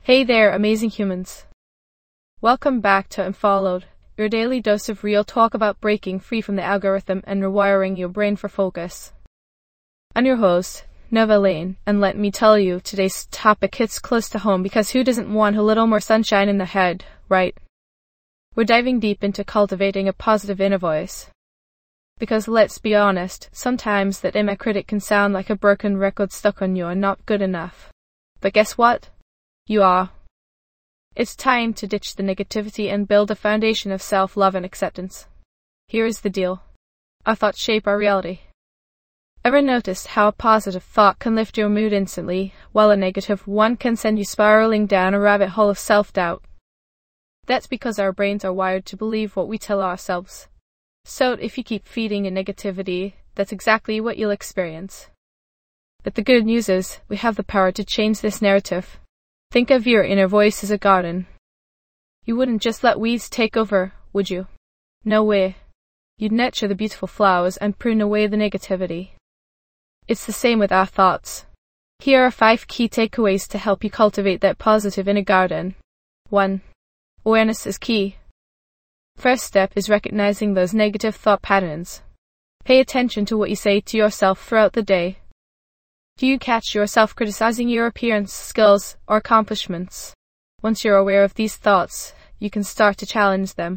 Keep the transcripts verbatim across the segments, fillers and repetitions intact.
Hey there, amazing humans. Welcome back to Unfollowed, your daily dose of real talk about breaking free from the algorithm and rewiring your brain for focus. I'm your host, Nova Lane, and let me tell you, today's topic hits close to home because who doesn't want a little more sunshine in their head, right? We're diving deep into cultivating a positive inner voice. Because let's be honest, sometimes that inner critic can sound like a broken record stuck on you and not good enough. But guess what? You are. It's time to ditch the negativity and build a foundation of self-love and acceptance. Here is the deal. Our thoughts shape our reality. Ever noticed how a positive thought can lift your mood instantly, while a negative one can send you spiraling down a rabbit hole of self-doubt? That's because our brains are wired to believe what we tell ourselves. So if you keep feeding in negativity, that's exactly what you'll experience. But the good news is, we have the power to change this narrative. Think of your inner voice as a garden. You wouldn't just let weeds take over, would you? No way. You'd nurture the beautiful flowers and prune away the negativity. It's the same with our thoughts. Here are five key takeaways to help you cultivate that positive inner garden. one. Awareness is key. First step is recognizing those negative thought patterns. Pay attention to what you say to yourself throughout the day. Do you catch yourself criticizing your appearance, skills, or accomplishments? Once you're aware of these thoughts, you can start to challenge them.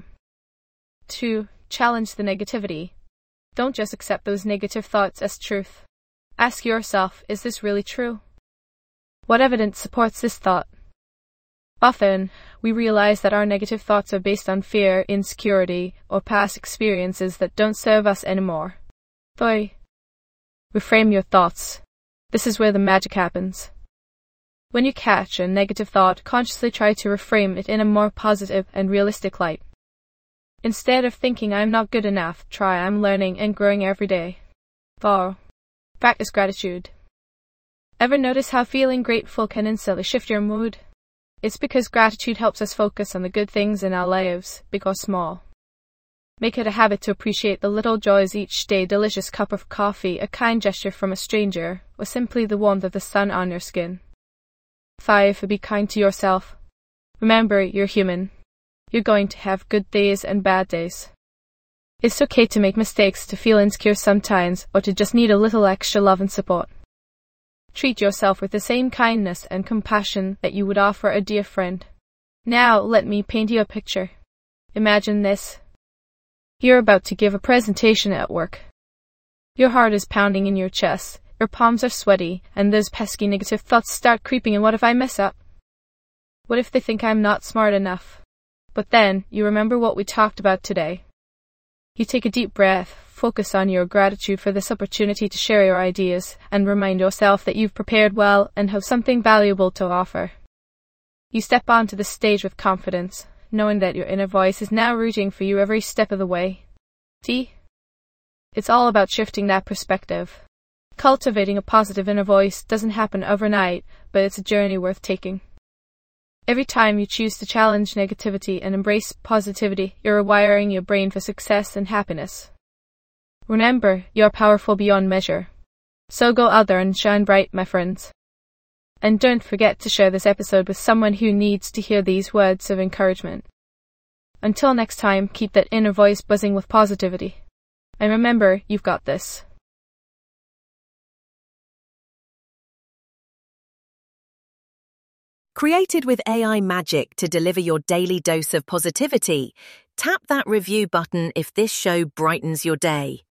two. Challenge the negativity. Don't just accept those negative thoughts as truth. Ask yourself, is this really true? What evidence supports this thought? Often, we realize that our negative thoughts are based on fear, insecurity, or past experiences that don't serve us anymore. three. Reframe your thoughts. This is where the magic happens. When you catch a negative thought, consciously try to reframe it in a more positive and realistic light. Instead of thinking I'm not good enough, try I'm learning and growing every day. four. Practice gratitude. Ever notice how feeling grateful can instantly shift your mood? It's because gratitude helps us focus on the good things in our lives, big or small. Make it a habit to appreciate the little joys each day: delicious cup of coffee, a kind gesture from a stranger, or simply the warmth of the sun on your skin. five. Be kind to yourself. Remember, you're human. You're going to have good days and bad days. It's okay to make mistakes, to feel insecure sometimes, or to just need a little extra love and support. Treat yourself with the same kindness and compassion that you would offer a dear friend. Now, let me paint you a picture. Imagine this. You're about to give a presentation at work. Your heart is pounding in your chest, your palms are sweaty, and those pesky negative thoughts start creeping in. What if I mess up? What if they think I'm not smart enough? But then, you remember what we talked about today. You take a deep breath, focus on your gratitude for this opportunity to share your ideas, and remind yourself that you've prepared well and have something valuable to offer. You step onto the stage with confidence, knowing that your inner voice is now rooting for you every step of the way. See? It's all about shifting that perspective. Cultivating a positive inner voice doesn't happen overnight, but it's a journey worth taking. Every time you choose to challenge negativity and embrace positivity, you're rewiring your brain for success and happiness. Remember, you're powerful beyond measure. So go out there and shine bright, my friends. And don't forget to share this episode with someone who needs to hear these words of encouragement. Until next time, keep that inner voice buzzing with positivity. And remember, you've got this. Created with A I magic to deliver your daily dose of positivity, tap that review button if this show brightens your day.